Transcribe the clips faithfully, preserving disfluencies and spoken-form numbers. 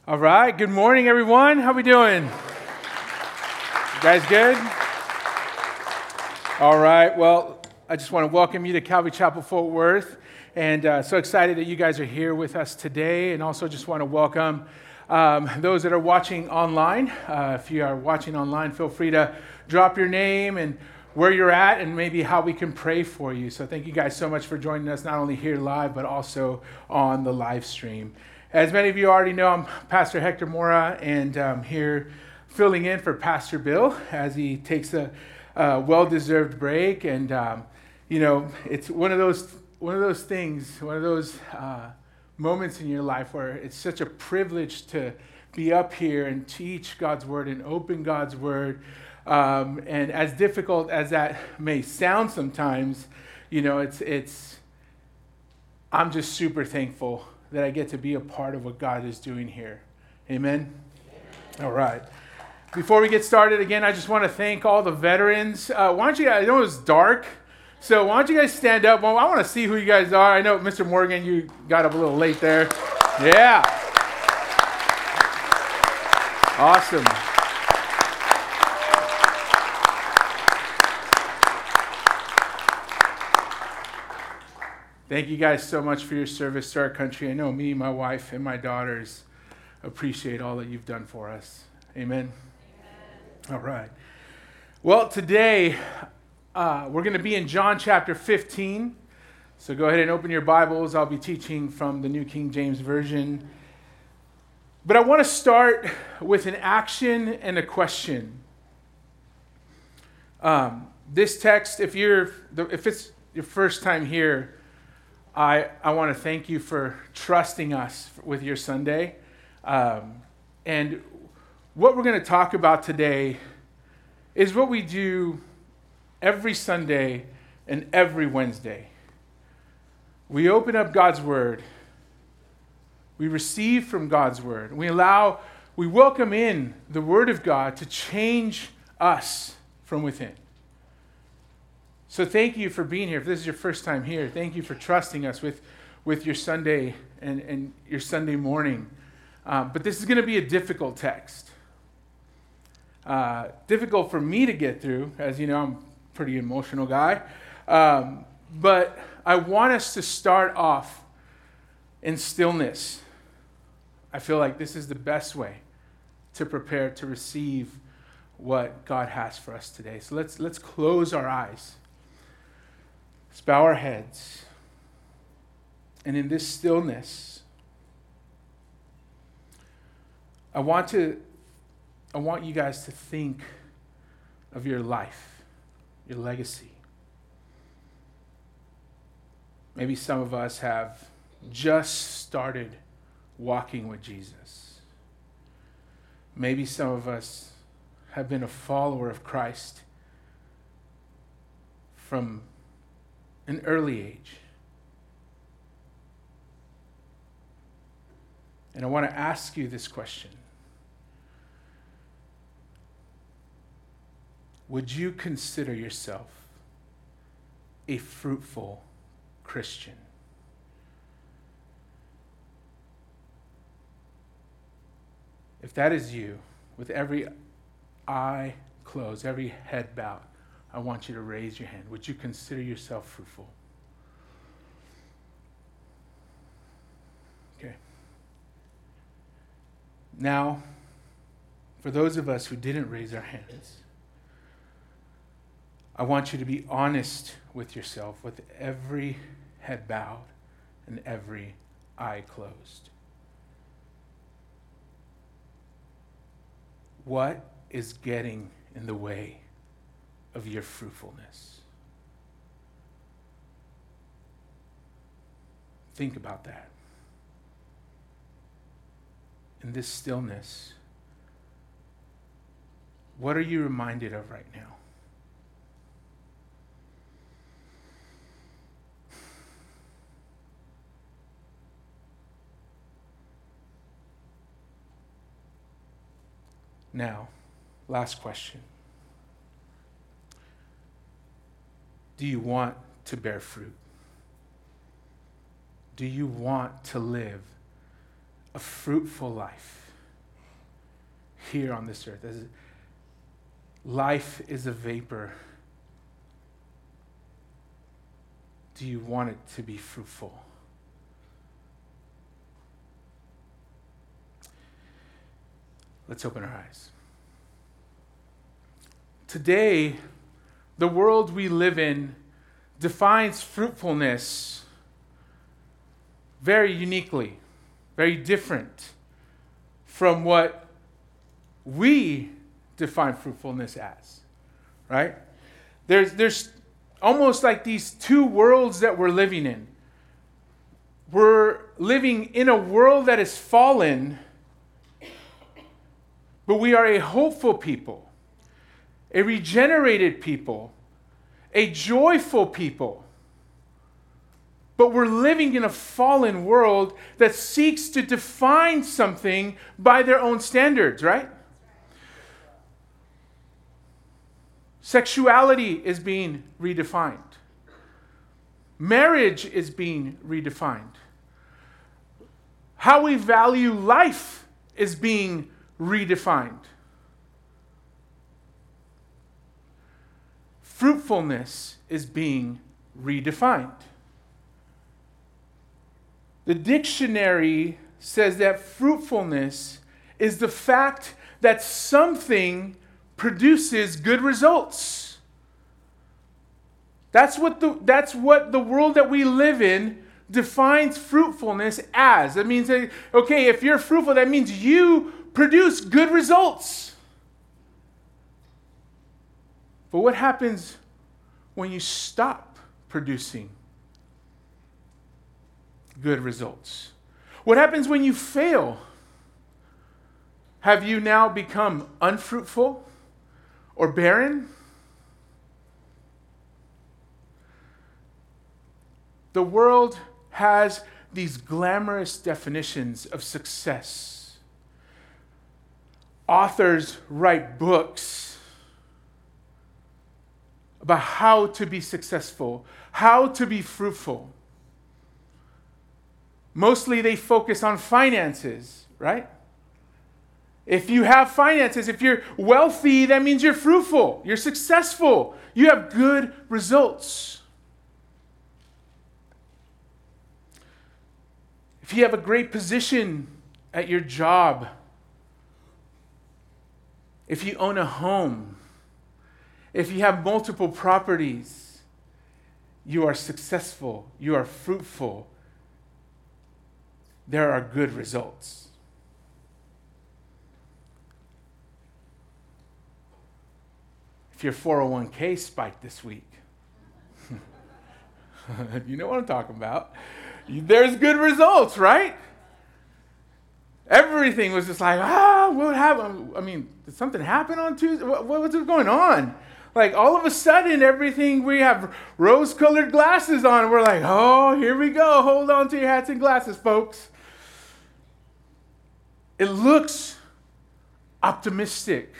All right, good morning, everyone. How we doing? You guys good? All right, well, I just want to welcome you to Calvary Chapel, Fort Worth, and uh, so excited that you guys are here with us today, and also just want to welcome um, those that are watching online. Uh, if you are watching online, feel free to drop your name and where you're at and maybe how we can pray for you. So thank you guys so much for joining us, not only here live, but also on the live stream. As many of you already know, I'm Pastor Hector Mora, and I'm here filling in for Pastor Bill as he takes a, a well-deserved break. And um, you know, it's one of those one of those things, one of those uh, moments in your life where it's such a privilege to be up here and teach God's word and open God's word. Um, and as difficult as that may sound sometimes, you know, it's it's. I'm just super thankful that I get to be a part of what God is doing here. Amen? Amen. All right. Before we get started, again, I just want to thank all the veterans. Uh, why don't you guys, I know it was dark, so why don't you guys stand up? Well, I want to see who you guys are. I know, Mister Morgan, you got up a little late there. Yeah. Awesome. Thank you guys so much for your service to our country. I know me, my wife, and my daughters appreciate all that you've done for us. Amen? Amen. All right. Well, today uh, we're going to be in John chapter fifteen. So go ahead and open your Bibles. I'll be teaching from the New King James Version. But I want to start with an action and a question. Um, this text, if you're, if it's your first time here, I, I want to thank you for trusting us with your Sunday. Um, and what we're going to talk about today is what we do every Sunday and every Wednesday. We open up God's Word. We receive from God's Word. We allow, we welcome in the Word of God to change us from within. So thank you for being here. If this is your first time here, thank you for trusting us with, with your Sunday and, and your Sunday morning. Um, but this is going to be a difficult text. Uh, difficult for me to get through. As you know, I'm a pretty emotional guy. Um, but I want us to start off in stillness. I feel like this is the best way to prepare to receive what God has for us today. So let's let's close our eyes. Let's bow our heads. And in this stillness, I want to I want you guys to think of your life, your legacy. Maybe some of us have just started walking with Jesus. Maybe some of us have been a follower of Christ from an early age. And I want to ask you this question. Would you consider yourself a fruitful Christian? If that is you, with every eye closed, every head bowed, I want you to raise your hand. Would you consider yourself fruitful? Okay. Now, for those of us who didn't raise our hands, I want you to be honest with yourself with every head bowed and every eye closed. What is getting in the way of your fruitfulness? Think about that. In this stillness, what are you reminded of right now? Now, last question. Do you want to bear fruit? Do you want to live a fruitful life? here on this earth. As life is a vapor. Do you want it to be fruitful? Let's open our eyes. Today, the world we live in defines fruitfulness very uniquely, very different from what we define fruitfulness as, right? There's, there's almost like these two worlds that we're living in. We're living in a world that is fallen, but we are a hopeful people, a regenerated people, a joyful people. But we're living in a fallen world that seeks to define something by their own standards, right? Sexuality is being redefined. Marriage is being redefined. How we value life is being redefined. Fruitfulness is being redefined. The dictionary says that fruitfulness is the fact that something produces good results. That's what the, that's what the world that we live in defines fruitfulness as. It means that, okay, if you're fruitful, that means you produce good results. But what happens when you stop producing good results? What happens when you fail? Have you now become unfruitful or barren? The world has these glamorous definitions of success. Authors write books about how to be successful, how to be fruitful. Mostly they focus on finances, right? If you have finances, if you're wealthy, that means you're fruitful, you're successful, you have good results. If you have a great position at your job, if you own a home, if you have multiple properties, you are successful, you are fruitful. There are good results. If your four oh one k spiked this week, you know what I'm talking about. There's good results, right? Everything was just like, ah, what happened? I mean, did something happen on Tuesday? What, what's going on? Like, all of a sudden, everything, we have rose-colored glasses on. We're like, oh, here we go. Hold on to your hats and glasses, folks. It looks optimistic.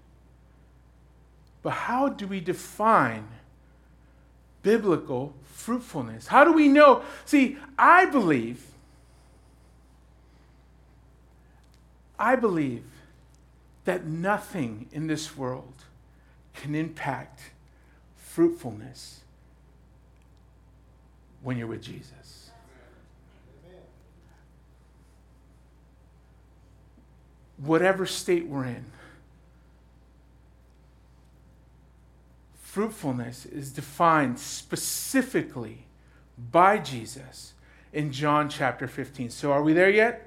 But how do we define biblical fruitfulness? How do we know? See, I believe, I believe that nothing in this world can impact fruitfulness when you're with Jesus. Whatever state we're in, fruitfulness is defined specifically by Jesus in John chapter fifteen. So are we there yet?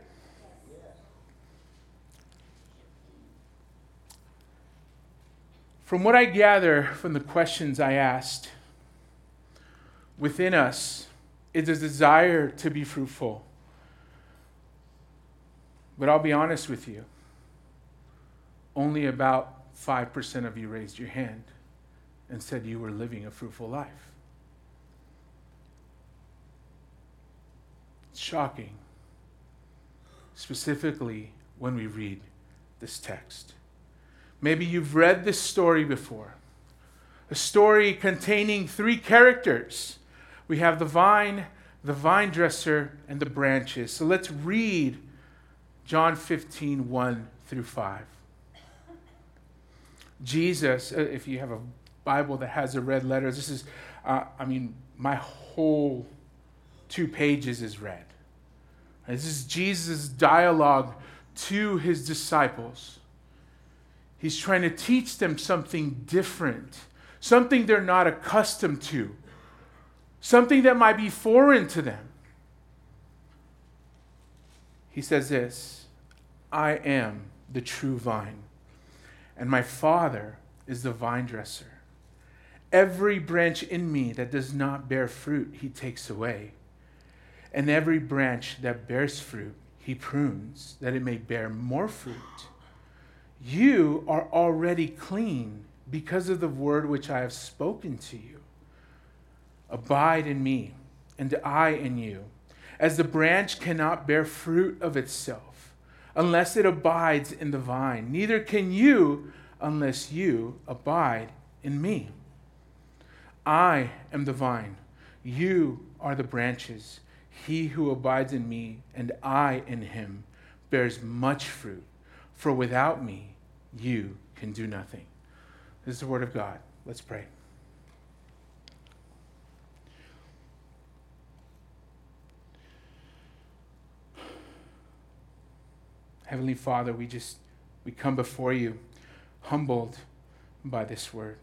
From what I gather from the questions I asked, within us is a desire to be fruitful. But I'll be honest with you, only about five percent of you raised your hand and said you were living a fruitful life. It's shocking, specifically when we read this text. Maybe you've read this story before, a story containing three characters. We have the vine, the vine dresser, and the branches. So let's read John fifteen, one through five. Jesus, uh, if you have a Bible that has the red letters, this is, uh, I mean, my whole two pages is red. This is Jesus' dialogue to his disciples. He's trying to teach them something different, something they're not accustomed to, something that might be foreign to them. He says this, I am the true vine, and my Father is the vine dresser. Every branch in me that does not bear fruit, he takes away. And every branch that bears fruit, he prunes, that it may bear more fruit. You are already clean because of the word which I have spoken to you. Abide in me, and I in you. As the branch cannot bear fruit of itself, unless it abides in the vine, neither can you unless you abide in me. I am the vine, you are the branches. He who abides in me and I in him bears much fruit, for without me you can do nothing. This is the word of God. Let's pray. Heavenly Father, we just, we come before you humbled by this word.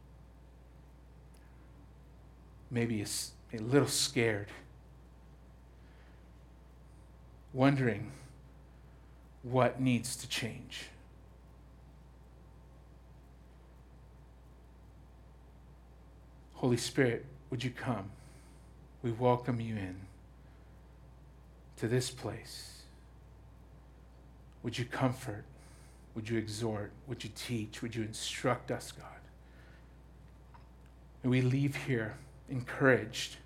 Maybe a, a little scared, wondering what needs to change. Holy Spirit, would you come? We welcome you in to this place. Would you comfort? Would you exhort? Would you teach? Would you instruct us, God? May we leave here encouraged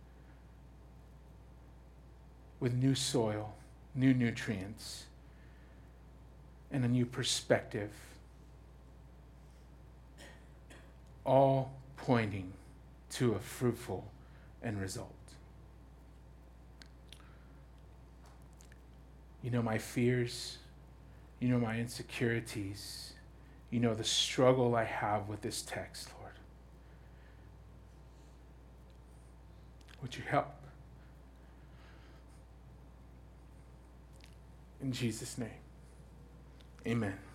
with new soil, new nutrients, and a new perspective, all pointing to a fruitful end result. You know my fears, you know my insecurities, you know the struggle I have with this text, Lord. Would you help? In Jesus' name, amen. Amen.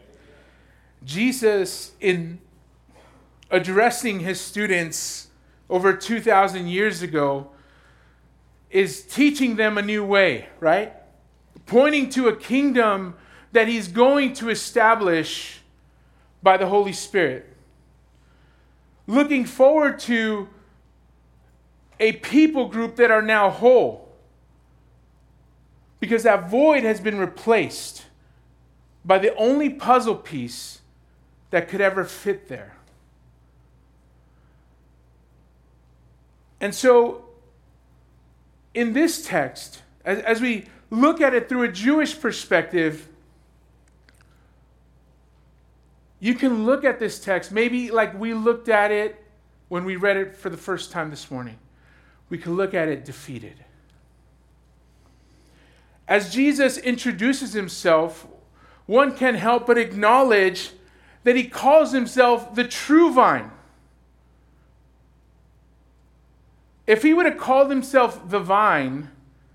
Jesus, in addressing his students over two thousand years ago, is teaching them a new way, right? Pointing to a kingdom that he's going to establish by the Holy Spirit. Looking forward to a people group that are now whole, because that void has been replaced by the only puzzle piece that could ever fit there. And so, in this text, as, as we look at it through a Jewish perspective, you can look at this text maybe like we looked at it when we read it for the first time this morning. We can look at it defeated. As Jesus introduces himself, one can't help but acknowledge that he calls himself the true vine. If he would have called himself the vine,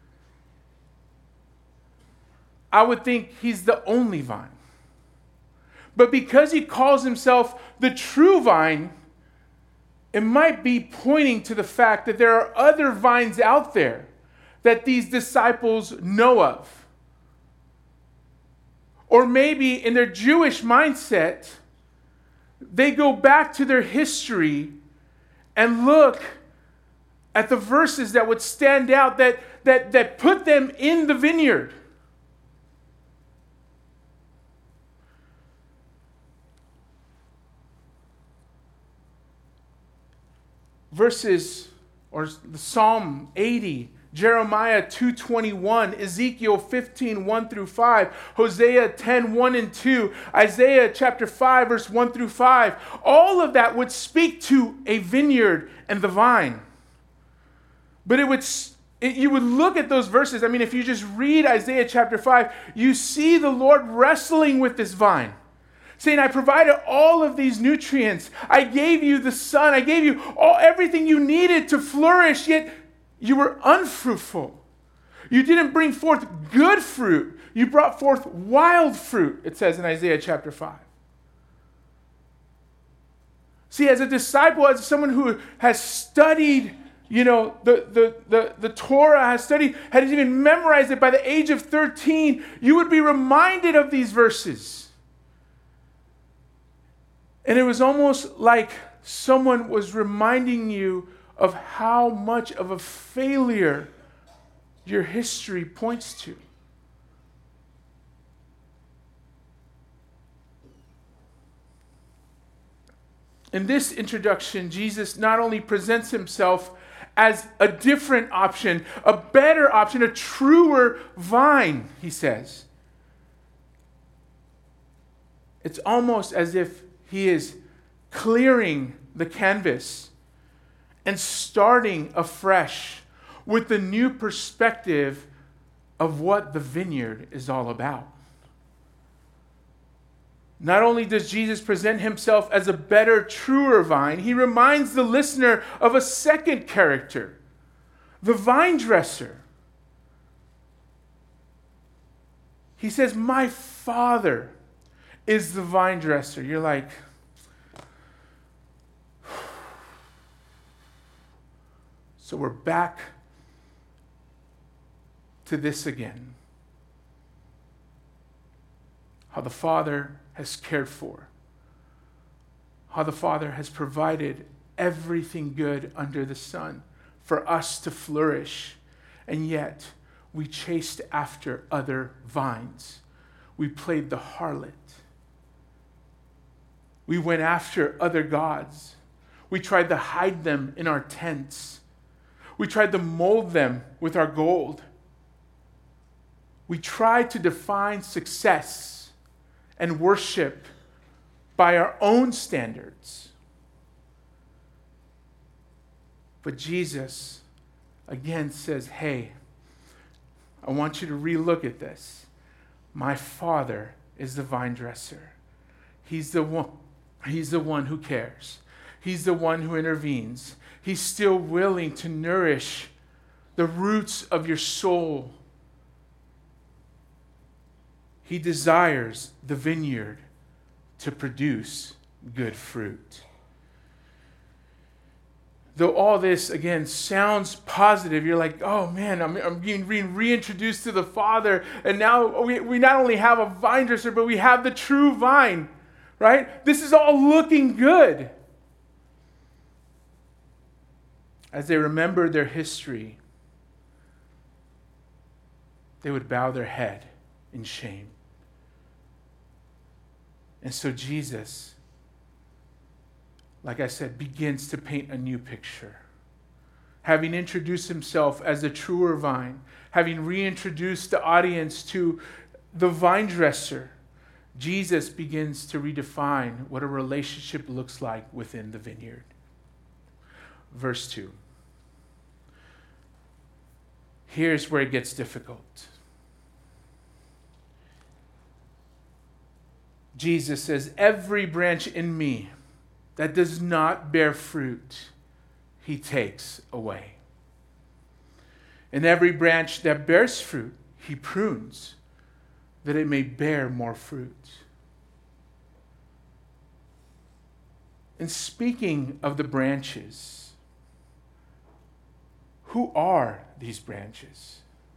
I would think he's the only vine. But because he calls himself the true vine, it might be pointing to the fact that there are other vines out there that these disciples know of. Or maybe in their Jewish mindset, they go back to their history and look at the verses that would stand out, that, that, that put them in the vineyard. Verses, or the Psalm eighty, Jeremiah two twenty-one, Ezekiel fifteen, one through five, Hosea ten, one and two, Isaiah chapter five, verse one through five. All of that would speak to a vineyard and the vine. But it would, it, you would look at those verses. I mean, if you just read Isaiah chapter five, you see the Lord wrestling with this vine, saying, I provided all of these nutrients. I gave you the sun. I gave you all everything you needed to flourish, yet you were unfruitful. You didn't bring forth good fruit. You brought forth wild fruit, it says in Isaiah chapter five. See, as a disciple, as someone who has studied, you know, the, the, the, the Torah, has studied, has even memorized it by the age of thirteen, you would be reminded of these verses. And it was almost like someone was reminding you of how much of a failure your history points to. In this introduction, Jesus not only presents himself as a different option, a better option, a truer vine, he says. It's almost as if he is clearing the canvas and starting afresh with the new perspective of what the vineyard is all about. Not only does Jesus present himself as a better, truer vine, he reminds the listener of a second character, the vine dresser. He says, my Father is the vine dresser. You're like, so we're back to this again. How the Father has cared for. How the Father has provided everything good under the sun for us to flourish. And yet, we chased after other vines. We played the harlot. We went after other gods. We tried to hide them in our tents. We tried to mold them with our gold. We tried to define success and worship by our own standards. But Jesus again says, hey, I want you to relook at this. My Father is the vine dresser. He's the one, he's the one who cares. He's the one who intervenes. He's still willing to nourish the roots of your soul. He desires the vineyard to produce good fruit. Though all this, again, sounds positive, you're like, oh man, I'm, I'm being re- reintroduced to the Father, and now we, we not only have a vine dresser, but we have the true vine, right? This is all looking good. As they remembered their history, they would bow their head in shame. And so Jesus, like I said, begins to paint a new picture. Having introduced himself as the truer vine, having reintroduced the audience to the vine dresser, Jesus begins to redefine what a relationship looks like within the vineyard. Verse two. Here's where it gets difficult. Jesus says, every branch in me that does not bear fruit, he takes away. And every branch that bears fruit, he prunes, that it may bear more fruit. And speaking of the branches, who are these branches?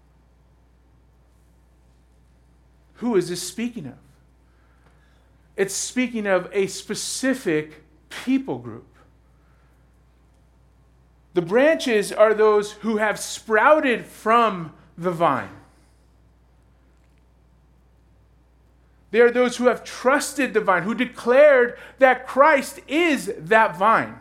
Who is this speaking of? It's speaking of a specific people group. The branches are those who have sprouted from the vine. They are those who have trusted the vine, who declared that Christ is that vine.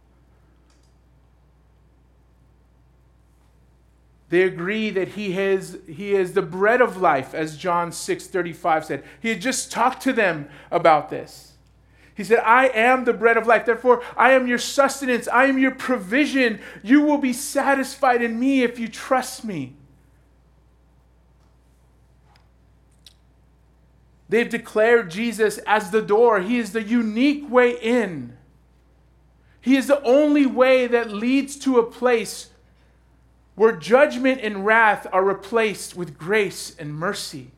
They agree that he is, he is the bread of life, as John six thirty-five said. He had just talked to them about this. He said, I am the bread of life. Therefore, I am your sustenance. I am your provision. You will be satisfied in me if you trust me. They've declared Jesus as the door. He is the unique way in. He is the only way that leads to a place where judgment and wrath are replaced with grace and mercy.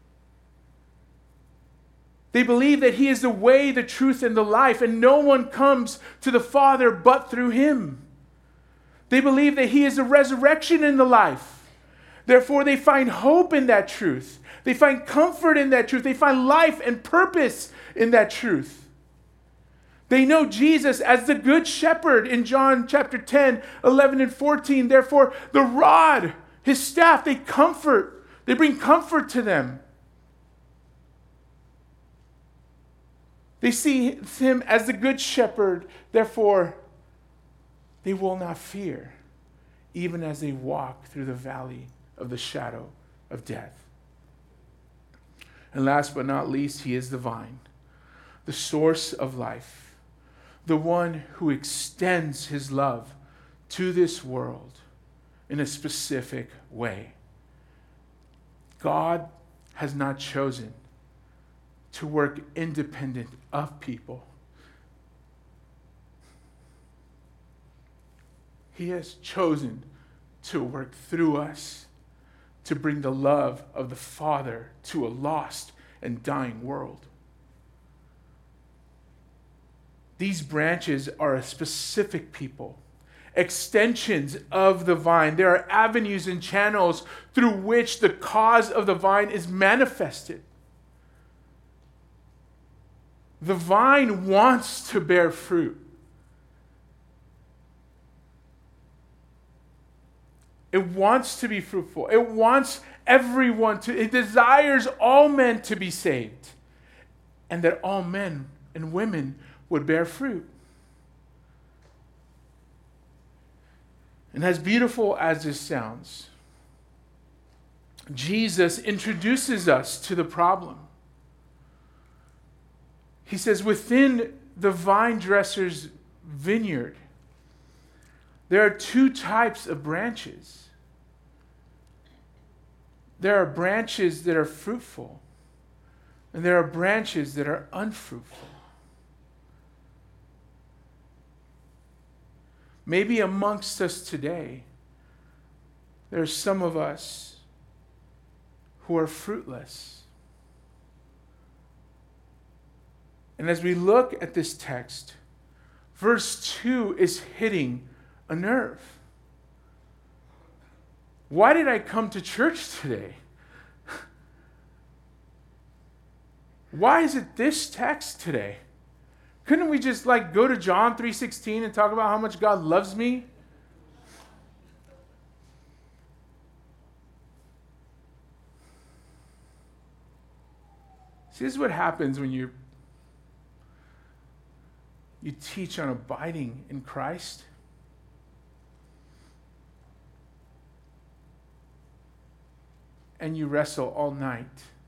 They believe that He is the way, the truth, and the life, and no one comes to the Father but through Him. They believe that He is the resurrection and the life. Therefore, they find hope in that truth. They find comfort in that truth. They find life and purpose in that truth. They know Jesus as the good shepherd in John chapter ten, eleven, and fourteen. Therefore, the rod, His staff, they comfort. They bring comfort to them. They see Him as the good shepherd. Therefore, they will not fear, even as they walk through the valley of the shadow of death. And last but not least, He is the vine, the source of life, the one who extends His love to this world in a specific way. God has not chosen to work independent of people. He has chosen to work through us to bring the love of the Father to a lost and dying world. These branches are a specific people, extensions of the vine. There are avenues and channels through which the cause of the vine is manifested. The vine wants to bear fruit. It wants to be fruitful. It wants everyone to, it desires all men to be saved, and that all men and women would bear fruit. And as beautiful as this sounds, Jesus introduces us to the problem. He says, within the vine dresser's vineyard, there are two types of branches. There are branches that are fruitful, and there are branches that are unfruitful. Maybe amongst us today, there are some of us who are fruitless. And as we look at this text, verse two is hitting a nerve. Why did I come to church today? Why is it this text today? Couldn't we just like go to John three sixteen and talk about how much God loves me? See, this is what happens when you you teach on abiding in Christ. And you wrestle all night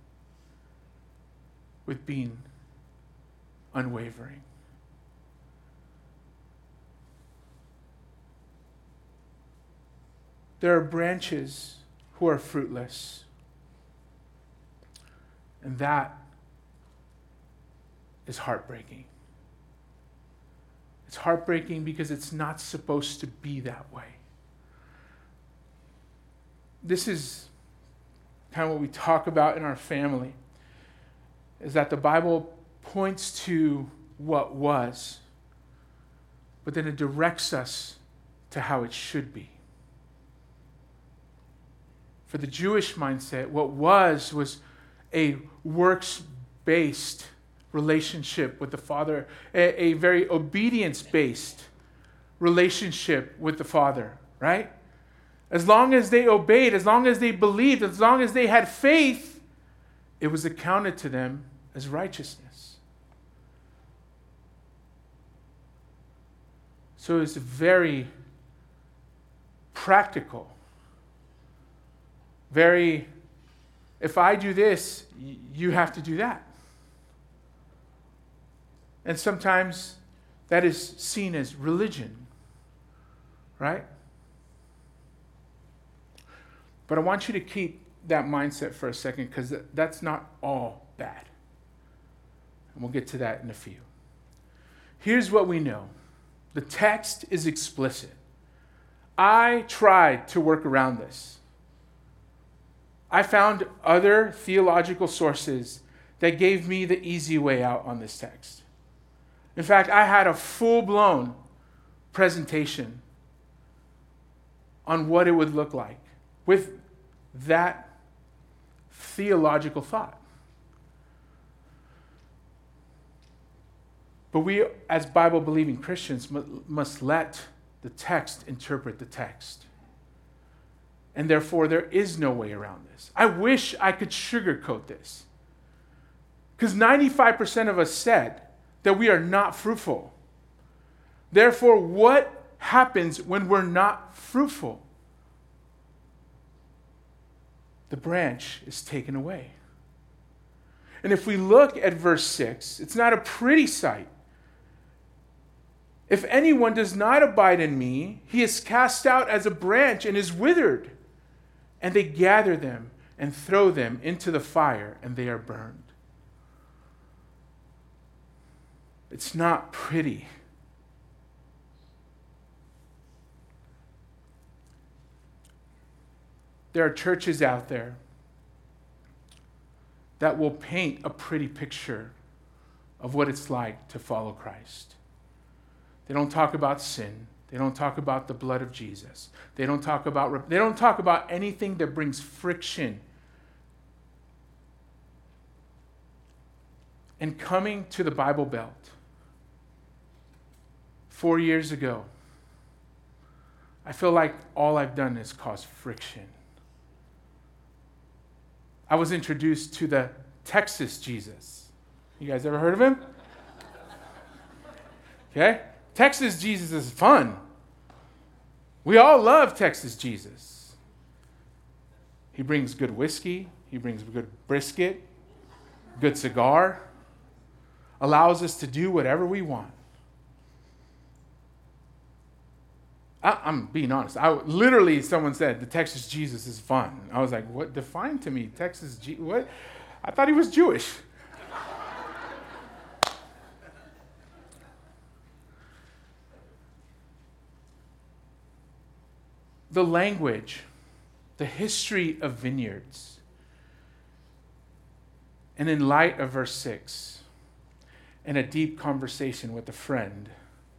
with being unwavering. There are branches who are fruitless. And that is heartbreaking. It's heartbreaking because it's not supposed to be that way. This is kind of what we talk about in our family, is that the Bible points to what was, but then it directs us to how it should be. For the Jewish mindset, what was was a works-based relationship with the Father, a, a very obedience-based relationship with the Father, right? As long as they obeyed, as long as they believed, as long as they had faith, it was accounted to them as righteousness. So it's very practical. Very, if I do this, you have to do that. And sometimes that is seen as religion, right? But I want you to keep that mindset for a second, because that's not all bad. And we'll get to that in a few. Here's what we know. The text is explicit. I tried to work around this. I found other theological sources that gave me the easy way out on this text. In fact, I had a full-blown presentation on what it would look like with that theological thought. But we, as Bible-believing Christians, must let the text interpret the text. And therefore, there is no way around this. I wish I could sugarcoat this. Because ninety-five percent of us said that we are not fruitful. Therefore, what happens when we're not fruitful? The branch is taken away. And if we look at verse six, it's not a pretty sight. If anyone does not abide in me, he is cast out as a branch and is withered. And they gather them and throw them into the fire, and they are burned. It's not pretty. There are churches out there that will paint a pretty picture of what it's like to follow Christ. They don't talk about sin. They don't talk about the blood of Jesus. They don't talk about they don't talk about anything that brings friction. And coming to the Bible Belt four years ago, I feel like all I've done is cause friction. I was introduced to the Texas Jesus. You guys ever heard of him? Okay? Texas Jesus is fun. We all love Texas Jesus. He brings good whiskey. He brings good brisket, good cigar. Allows us to do whatever we want. I, I'm being honest. I literally, someone said the Texas Jesus is fun. I was like, what? Define to me Texas Jesus. What? I thought he was Jewish. The language, the history of vineyards, and in light of verse six, and a deep conversation with a friend,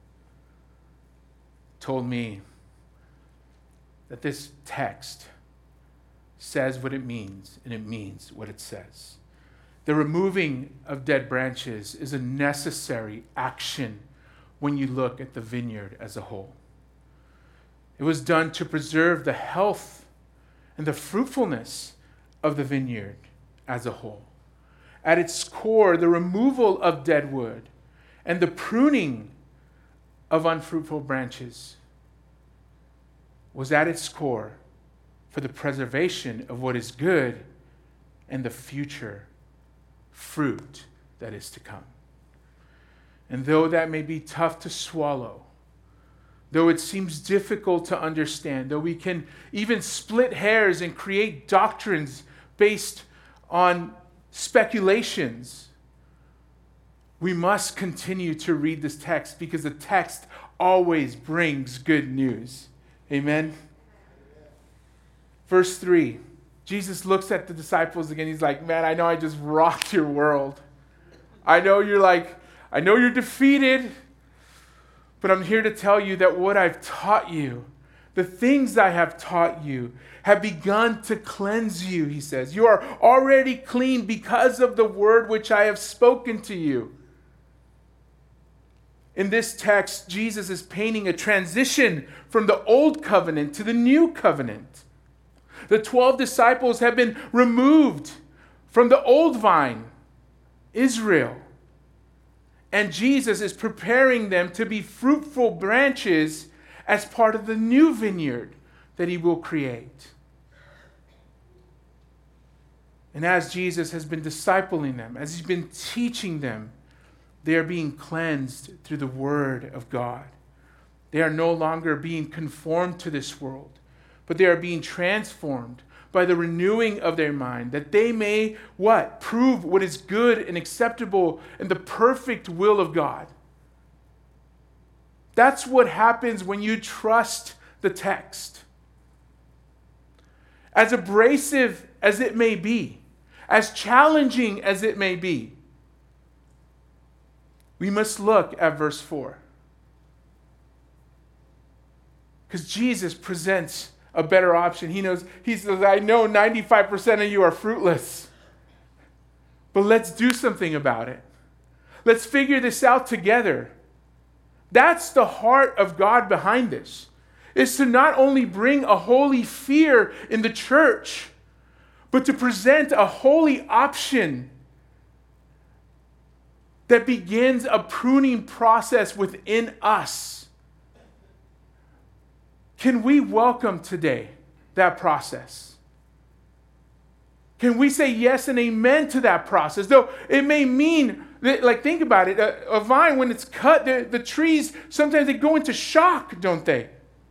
told me that this text says what it means, and it means what it says. The removing of dead branches is a necessary action when you look at the vineyard as a whole. It was done to preserve the health and the fruitfulness of the vineyard as a whole. At its core, the removal of dead wood and the pruning of unfruitful branches was at its core for the preservation of what is good and the future fruit that is to come. And though that may be tough to swallow, though it seems difficult to understand, though we can even split hairs and create doctrines based on speculations, we must continue to read this text because the text always brings good news. Amen? Verse three, Jesus looks at the disciples again. He's like, man, I know I just rocked your world. I know you're like, I know you're defeated. But I'm here to tell you that what I've taught you, the things I have taught you, have begun to cleanse you, he says. You are already clean because of the word which I have spoken to you. In this text, Jesus is painting a transition from the old covenant to the new covenant. The twelve disciples have been removed from the old vine, Israel. And Jesus is preparing them to be fruitful branches as part of the new vineyard that he will create. And as Jesus has been discipling them, as he's been teaching them, they are being cleansed through the word of God. They are no longer being conformed to this world, but they are being transformed by the renewing of their mind, that they may what? Prove what is good and acceptable and the perfect will of God. That's what happens when you trust the text. As abrasive as it may be, as challenging as it may be, we must look at verse four. Because Jesus presents a better option. He knows, he says, I know ninety-five percent of you are fruitless, but let's do something about it. Let's figure this out together. That's the heart of God behind this, is to not only bring a holy fear in the church, but to present a holy option that begins a pruning process within us. Can we welcome today that process? Can we say yes and amen to that process? Though it may mean, that, like think about it, a, a vine when it's cut, the, the trees, sometimes they go into shock, don't they?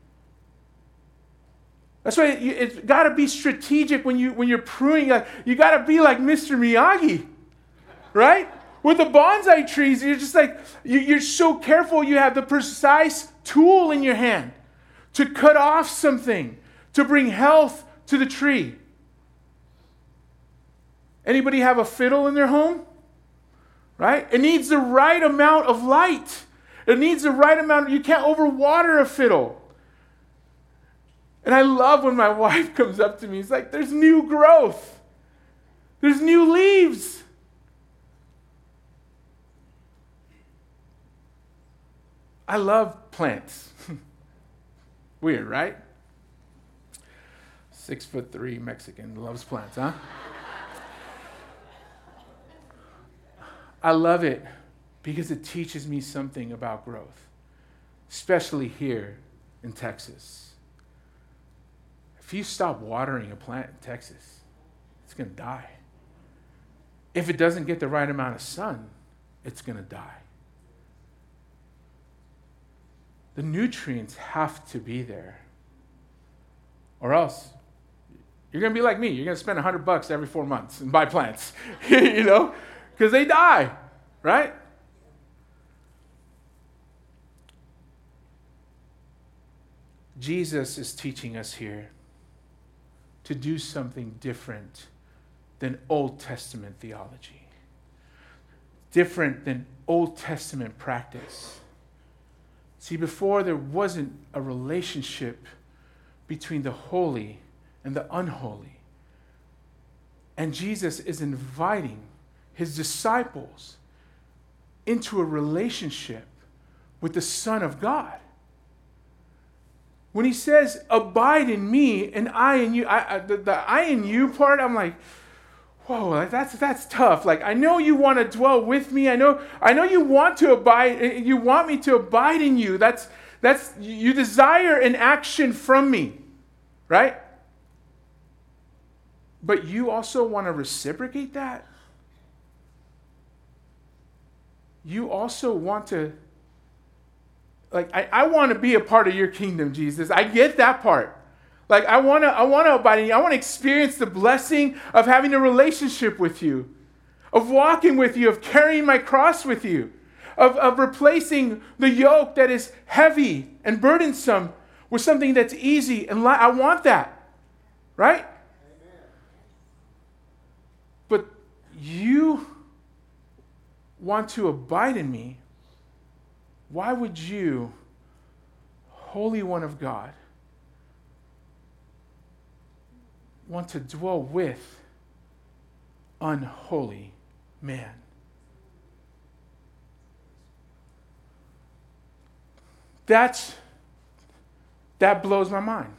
That's why it, it's got to be strategic when, you, when you're pruning. Like, you got to be like Mister Miyagi, right? With the bonsai trees, you're just like, you, you're so careful. You have the precise tool in your hand to cut off something, to bring health to the tree. Anybody have a fiddle in their home? Right? It needs the right amount of light. It needs the right amount. You can't overwater a fiddle. And I love when my wife comes up to me. It's like, there's new growth. There's new leaves. I love plants. Weird, right? Six foot three Mexican loves plants, huh? I love it because it teaches me something about growth, especially here in Texas. If you stop watering a plant in Texas, it's going to die. If it doesn't get the right amount of sun, it's going to die. The nutrients have to be there. Or else, you're going to be like me. You're going to spend one hundred bucks every four months and buy plants, you know, because they die, right? Jesus is teaching us here to do something different than Old Testament theology, different than Old Testament practice. See, before there wasn't a relationship between the holy and the unholy. And Jesus is inviting his disciples into a relationship with the Son of God. When he says, abide in me and I in you, I, I, the, the I in you part, I'm like, whoa, that's that's tough. Like, I know you want to dwell with me. I know I know you want to abide. You want me to abide in you. That's that's you desire an action from me, right? But you also want to reciprocate that. You also want to, like, I, I want to be a part of your kingdom, Jesus. I get that part. Like, I want to I want to abide in you. I want to experience the blessing of having a relationship with you, of walking with you, of carrying my cross with you, of, of replacing the yoke that is heavy and burdensome with something that's easy and light. I want that, right? Amen. But you want to abide in me. Why would you, Holy One of God, want to dwell with unholy man? That's, that blows my mind.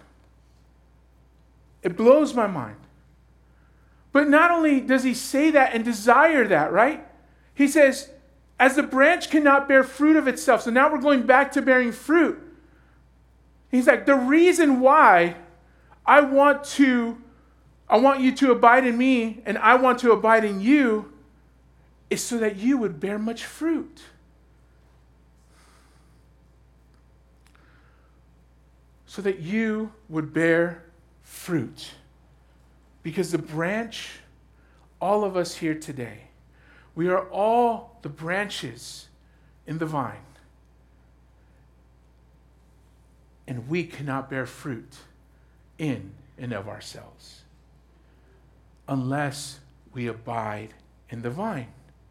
It blows my mind. But not only does he say that and desire that, right? He says, as the branch cannot bear fruit of itself. So now we're going back to bearing fruit. He's like, the reason why I want to, I want you to abide in me and I want to abide in you is so that you would bear much fruit. So that you would bear fruit. Because the branch, all of us here today, we are all the branches in the vine. And we cannot bear fruit in and of ourselves unless we abide in the vine.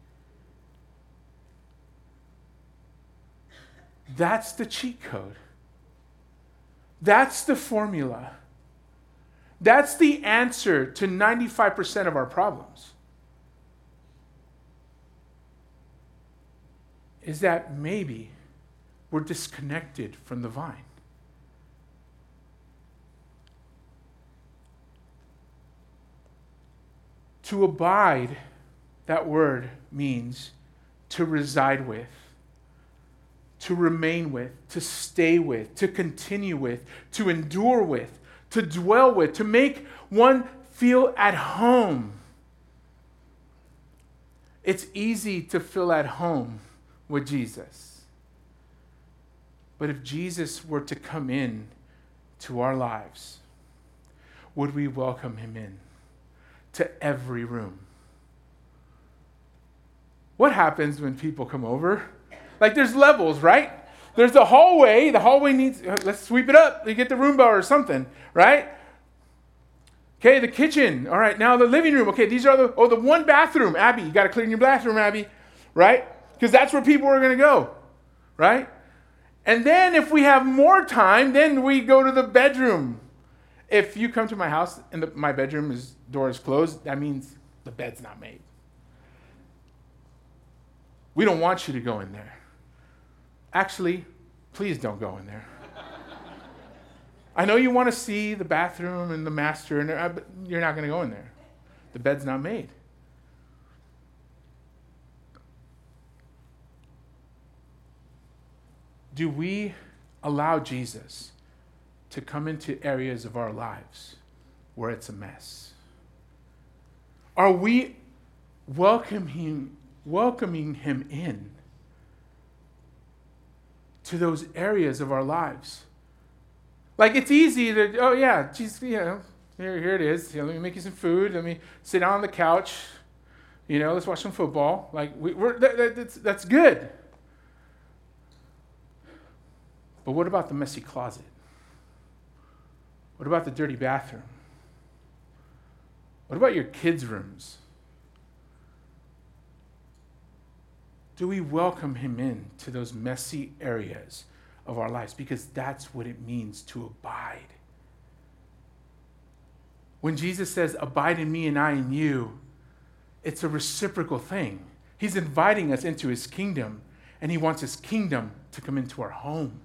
That's the cheat code. That's the formula. That's the answer to ninety-five percent of our problems. Is that maybe we're disconnected from the vine. To abide, that word means to reside with, to remain with, to stay with, to continue with, to endure with, to dwell with, to make one feel at home. It's easy to feel at home with Jesus. But if Jesus were to come in to our lives, would we welcome him in to every room? What happens when people come over? Like there's levels, right? There's the hallway. The hallway needs, let's sweep it up. You get the Roomba or something, right? Okay, the kitchen. All right, now the living room. Okay, these are the, oh, the one bathroom. Abby, you got to clean your bathroom, Abby, right? Because that's where people are going to go, right? And then if we have more time, then we go to the bedroom. If you come to my house and the, my bedroom is door is closed, that means the bed's not made. We don't want you to go in there. Actually, please don't go in there. I know you want to see the bathroom and the master, and but you're not going to go in there. The bed's not made. Do we allow Jesus to come into areas of our lives where it's a mess? Are we welcoming him, welcoming him in to those areas of our lives? Like it's easy to, oh yeah, geez, you know, here, here it is. You know, let me make you some food. Let me sit down on the couch. You know, let's watch some football. Like we, we're that, that, that's that's good. But what about the messy closet? What about the dirty bathroom? What about your kids' rooms? Do we welcome him in to those messy areas of our lives? Because that's what it means to abide. When Jesus says, abide in me and I in you, it's a reciprocal thing. He's inviting us into his kingdom, and he wants his kingdom to come into our home.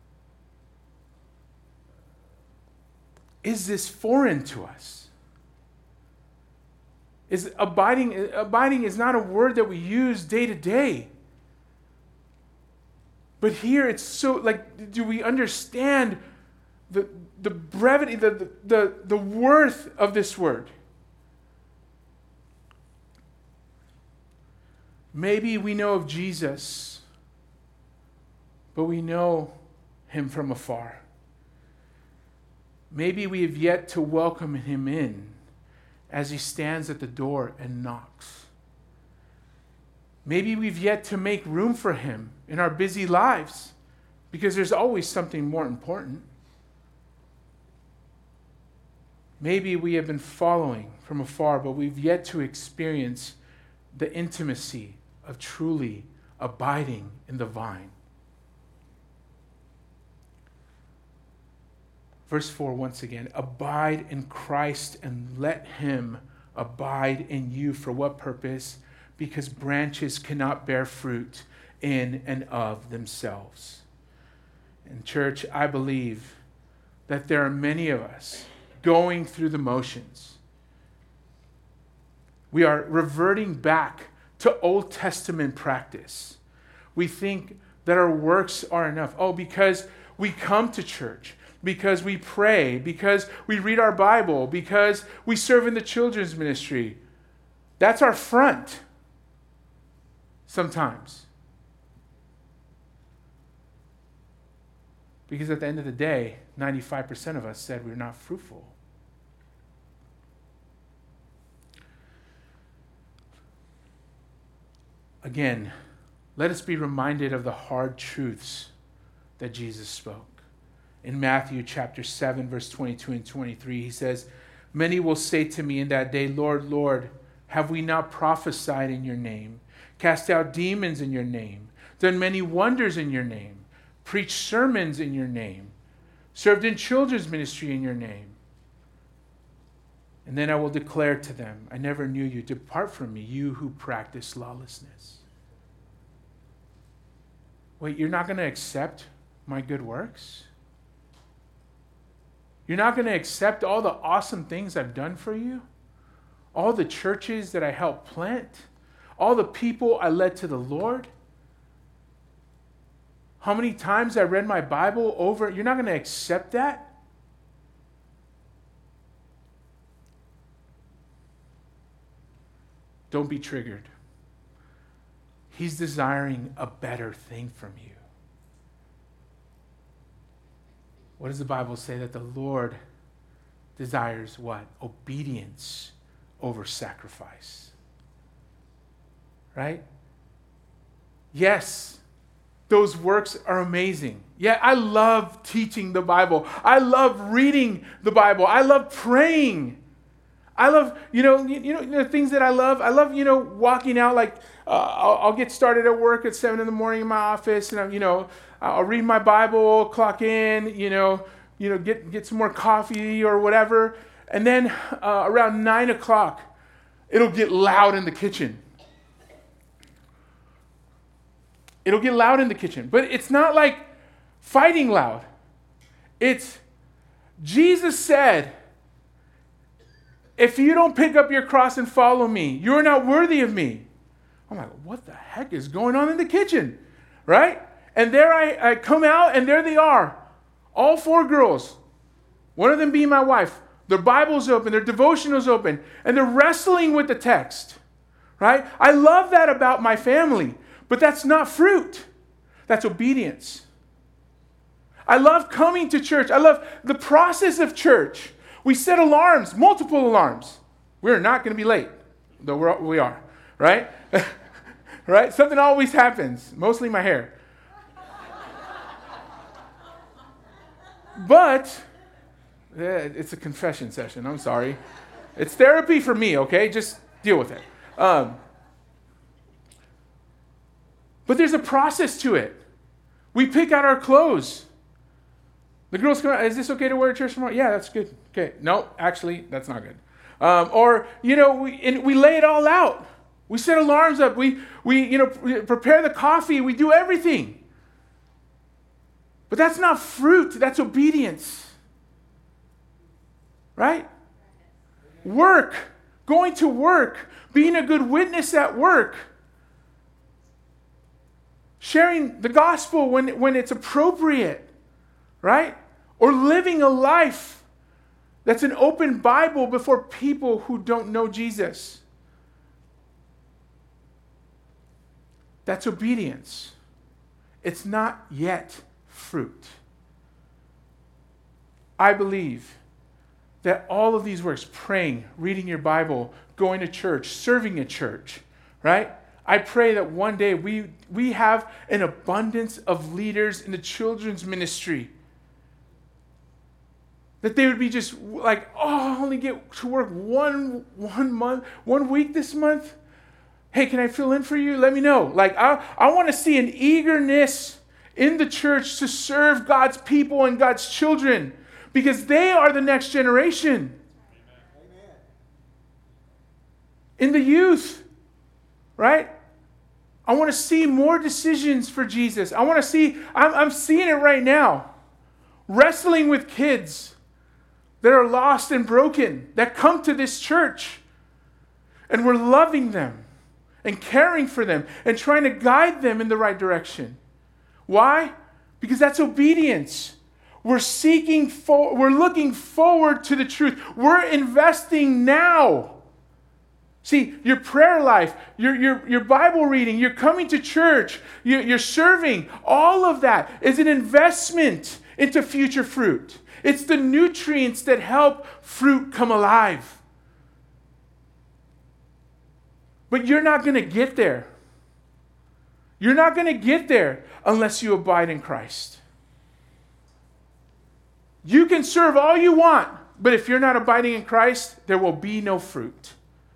Is this foreign to us? Is abiding, abiding is not a word that we use day to day. But here it's so, like, do we understand the, the brevity, the, the, the worth of this word? Maybe we know of Jesus, but we know him from afar. Maybe we have yet to welcome him in as he stands at the door and knocks. Maybe we've yet to make room for him in our busy lives because there's always something more important. Maybe we have been following from afar, but we've yet to experience the intimacy of truly abiding in the vine. Verse four, once again, abide in Christ and let him abide in you. For what purpose? Because branches cannot bear fruit in and of themselves. And church, I believe that there are many of us going through the motions. We are reverting back to Old Testament practice. We think that our works are enough. Oh, because we come to church, because we pray, because we read our Bible, because we serve in the children's ministry. That's our front sometimes. Because at the end of the day, ninety-five percent of us said we're not fruitful. Again, let us be reminded of the hard truths that Jesus spoke. In Matthew chapter seven, verse twenty-two and twenty-three, he says, "Many will say to me in that day, 'Lord, Lord, have we not prophesied in your name, cast out demons in your name, done many wonders in your name, preached sermons in your name, served in children's ministry in your name?' And then I will declare to them, 'I never knew you. Depart from me, you who practice lawlessness.'" Wait, you're not going to accept my good works? You're not going to accept all the awesome things I've done for you? All the churches that I helped plant? All the people I led to the Lord? How many times I read my Bible over? You're not going to accept that? Don't be triggered. He's desiring a better thing from you. What does the Bible say? That the Lord desires what? Obedience over sacrifice. Right? Yes, those works are amazing. Yeah, I love teaching the Bible. I love reading the Bible. I love praying. I love, you know, you, you know, the things that I love. I love, you know, walking out. Like, uh, I'll, I'll get started at work at seven in the morning in my office, and I'm, you know, I'll read my Bible, clock in, you know, you know, get get some more coffee or whatever, and then uh, around nine o'clock, it'll get loud in the kitchen. It'll get loud in the kitchen, but it's not like fighting loud. It's Jesus said, "If you don't pick up your cross and follow me, you're not worthy of me." I'm like, what the heck is going on in the kitchen, right? And there I, I come out, and there they are, all four girls, one of them being my wife. Their Bible's open, their devotional's open, and they're wrestling with the text, right? I love that about my family, but that's not fruit. That's obedience. I love coming to church. I love the process of church. We set alarms, multiple alarms. We're not going to be late, though we're, we are, right? Right? Something always happens, mostly my hair. But eh, it's a confession session. I'm sorry. It's therapy for me, okay? Just deal with it. Um, but there's a process to it. We pick out our clothes. The girls come out, "Is this okay to wear at church tomorrow?" "Yeah, that's good." "Okay." "No, actually, that's not good." Um, or, you know, we, and we lay it all out. We set alarms up. We, we, you know, prepare the coffee. We do everything. But that's not fruit. That's obedience. Right? Work. Going to work. Being a good witness at work. Sharing the gospel when, when it's appropriate. Right? Or living a life that's an open Bible before people who don't know Jesus. That's obedience. It's not yet fruit. I believe that all of these works, praying, reading your Bible, going to church, serving at church, right? I pray that one day we, we have an abundance of leaders in the children's ministry. That they would be just like, "Oh, I only get to work one, one month, one week this month. Hey, can I fill in for you? Let me know." Like, I, I want to see an eagerness in the church to serve God's people and God's children, because they are the next generation. Amen. In the youth, right? I want to see more decisions for Jesus. I want to see, I'm, I'm seeing it right now. Wrestling with kids that are lost and broken, that come to this church. And we're loving them and caring for them and trying to guide them in the right direction. Why? Because that's obedience. We're seeking for, we're looking forward to the truth. We're investing now. See, your prayer life, your, your, your Bible reading, you're coming to church, you're, you're serving, all of that is an investment into future fruit. It's the nutrients that help fruit come alive. But you're not going to get there You're not going to get there unless you abide in Christ. You can serve all you want, but if you're not abiding in Christ, there will be no fruit.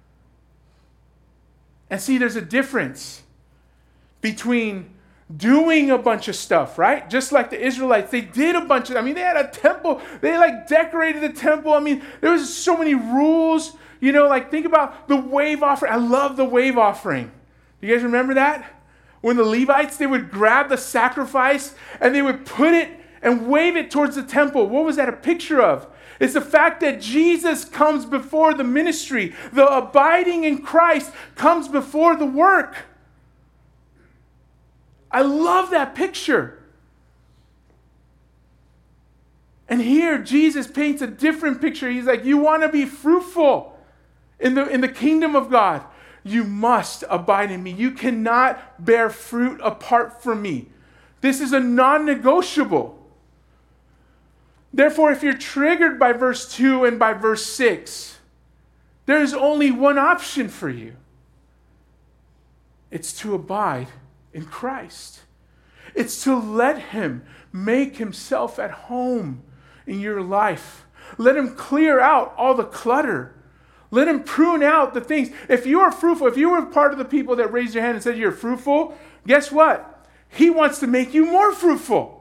And see, there's a difference between doing a bunch of stuff, right? Just like the Israelites, they did a bunch of, I mean, they had a temple. They like decorated the temple. I mean, there was so many rules. You know, like think about the wave offering. I love the wave offering. You guys remember that? When the Levites, they would grab the sacrifice and they would put it and wave it towards the temple. What was that a picture of? It's the fact that Jesus comes before the ministry. The abiding in Christ comes before the work. I love that picture. And here Jesus paints a different picture. He's like, you want to be fruitful in the, in the kingdom of God. You must abide in me. You cannot bear fruit apart from me. This is a non-negotiable. Therefore, if you're triggered by verse two and by verse six, there is only one option for you. It's to abide in Christ. It's to let him make himself at home in your life. Let him clear out all the clutter. Let him prune out the things. If you are fruitful, if you were part of the people that raised your hand and said you're fruitful, guess what? He wants to make you more fruitful.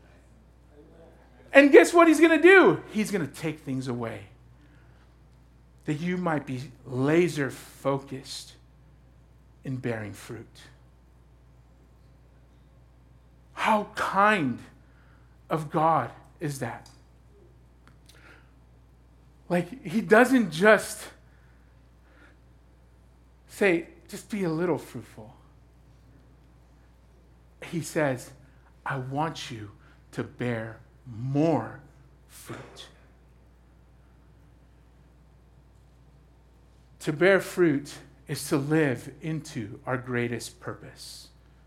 And guess what he's going to do? He's going to take things away. That you might be laser focused in bearing fruit. How kind of God is that? Like, he doesn't just say, just be a little fruitful. He says, I want you to bear more fruit. To bear fruit is to live into our greatest purpose.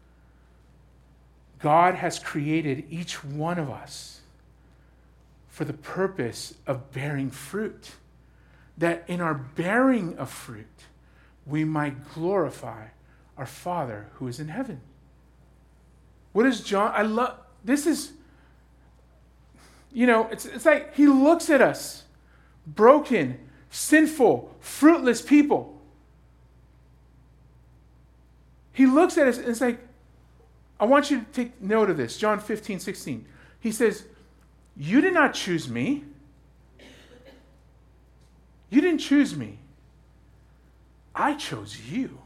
God has created each one of us for the purpose of bearing fruit, that in our bearing of fruit, we might glorify our Father who is in heaven. What is John? I love, this is, you know, it's, it's like he looks at us, broken, sinful, fruitless people. He looks at us and it's like, I want you to take note of this. John fifteen, sixteen. He says, you did not choose me. You didn't choose me. I chose you.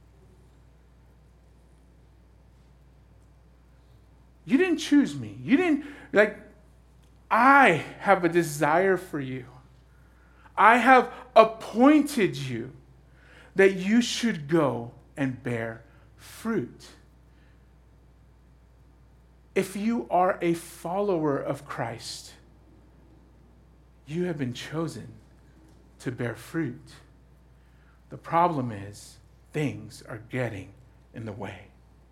You didn't choose me. You didn't, like, I have a desire for you. I have appointed you that you should go and bear fruit. If you are a follower of Christ, you have been chosen to bear fruit. The problem is, things are getting in the way.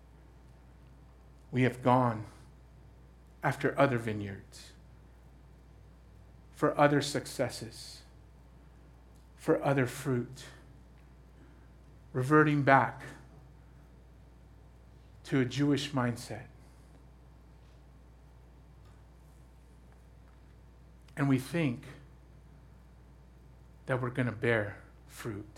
We have gone after other vineyards, for other successes, for other fruit, reverting back to a Jewish mindset. And we think that we're going to bear fruit.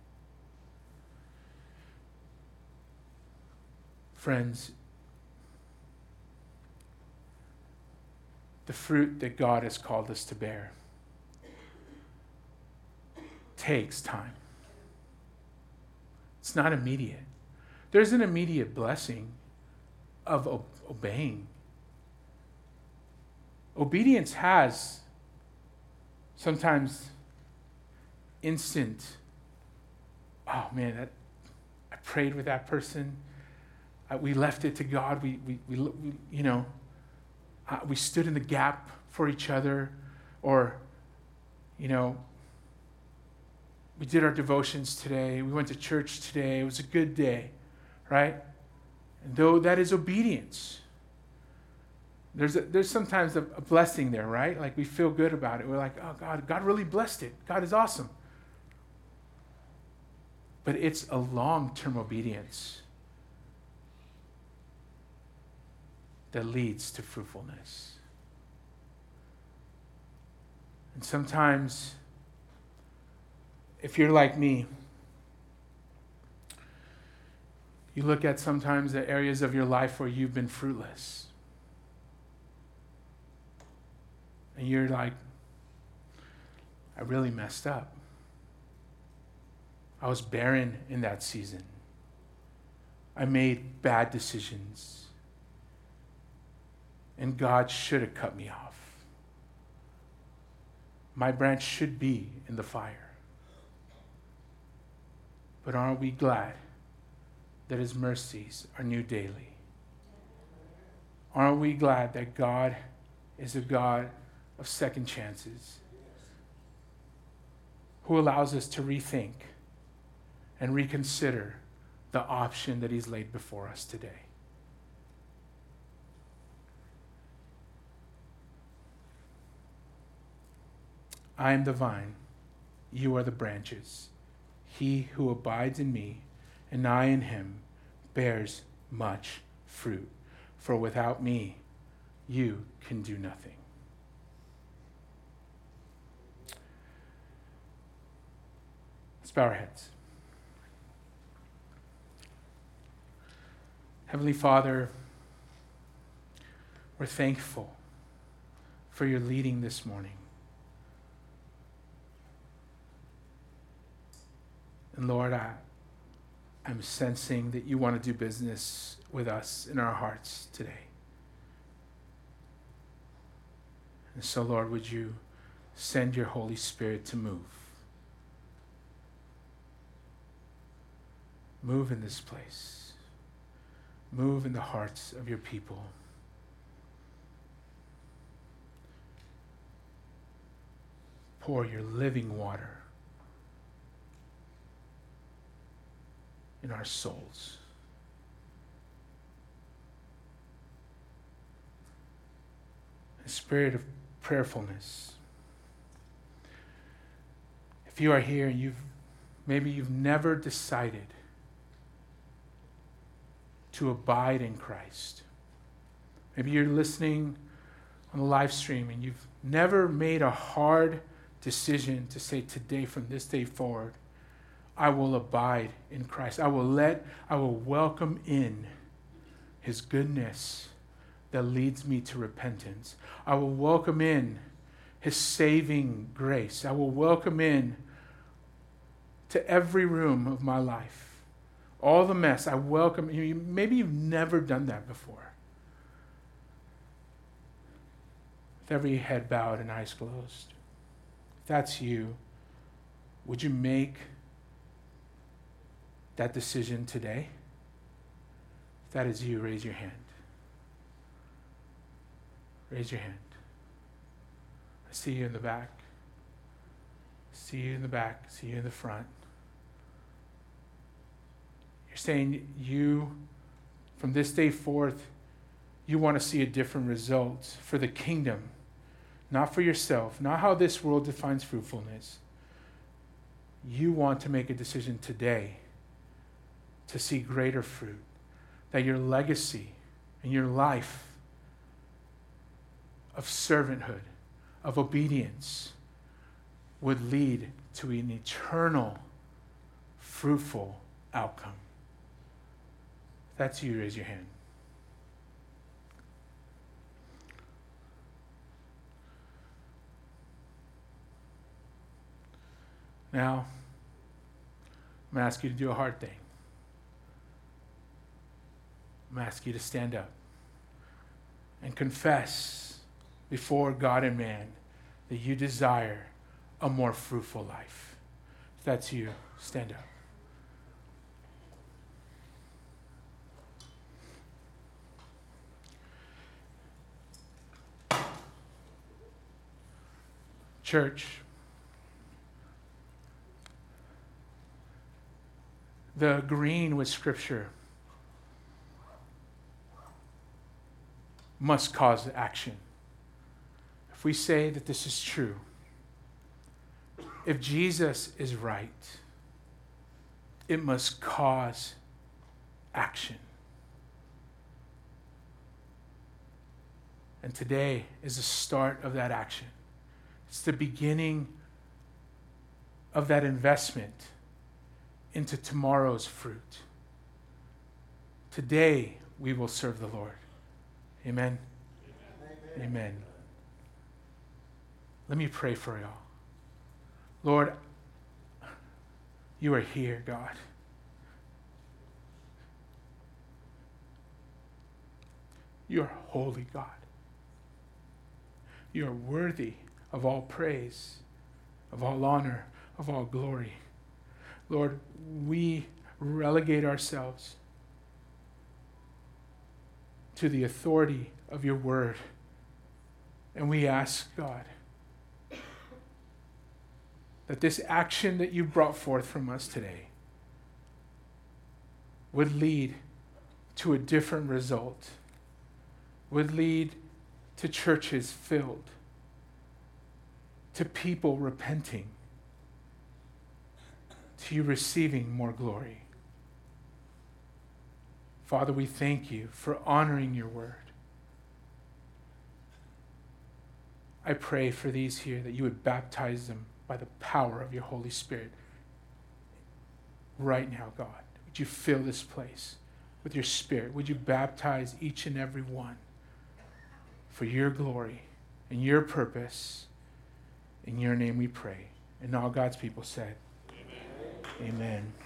Friends, the fruit that God has called us to bear takes time. It's not immediate. There's an immediate blessing of o- obeying. Obedience has sometimes instant, oh man, that, I prayed with that person. Uh, we left it to God. We, we, we, we you know, uh, we stood in the gap for each other. Or, you know, we did our devotions today. We went to church today. It was a good day, right? And though that is obedience, There's a, there's sometimes a, a blessing there, right? Like we feel good about it. We're like, oh God, God really blessed it. God is awesome. But it's a long-term obedience that leads to fruitfulness. And sometimes, if you're like me, you look at sometimes the areas of your life where you've been fruitless. And you're like, I really messed up. I was barren in that season. I made bad decisions. And God should have cut me off. My branch should be in the fire. But aren't we glad that his mercies are new daily? Aren't we glad that God is a God of second chances, who allows us to rethink and reconsider the option that he's laid before us today? I am the vine, you are the branches. He who abides in me, and I in him, bears much fruit. For without me, you can do nothing. Let's bow our heads. Heavenly Father, we're thankful for your leading this morning. And Lord, I, I'm sensing that you want to do business with us in our hearts today. And so, Lord, would you send your Holy Spirit to move? Move in this place. Move in the hearts of your people. Pour your living water in our souls. A spirit of prayerfulness. If you are here and you've maybe you've never decided to abide in Christ. Maybe you're listening on the live stream and you've never made a hard decision to say, today, from this day forward, I will abide in Christ. I will let, I will welcome in his goodness that leads me to repentance. I will welcome in his saving grace. I will welcome in to every room of my life. All the mess, I welcome you. Maybe you've never done that before. With every head bowed and eyes closed. If that's you, would you make that decision today? If that is you, raise your hand. Raise your hand. I see you in the back. I see you in the back. I see you in the front. You're saying you, from this day forth, you want to see a different result for the kingdom, not for yourself, not how this world defines fruitfulness. You want to make a decision today to see greater fruit, that your legacy and your life of servanthood, of obedience, would lead to an eternal, fruitful outcome. If that's you, raise your hand. Now, I'm going to ask you to do a hard thing. I'm going to ask you to stand up and confess before God and man that you desire a more fruitful life. If that's you, stand up. Church, the agreeing with Scripture must cause action. If we say that this is true, if Jesus is right, it must cause action. And today is the start of that action. It's the beginning of that investment into tomorrow's fruit. Today, we will serve the Lord. Amen? Amen. Amen. Let me pray for y'all. Lord, you are here, God. You are holy, God. You are worthy of all praise, of all honor, of all glory. Lord, we relegate ourselves to the authority of your word. And we ask, God, that this action that you brought forth from us today would lead to a different result, would lead to churches filled, to people repenting, to you receiving more glory. Father, we thank you for honoring your word. I pray for these here that you would baptize them by the power of your Holy Spirit. Right now, God, would you fill this place with your Spirit? Would you baptize each and every one for your glory and your purpose? In your name we pray. And all God's people said, Amen. Amen.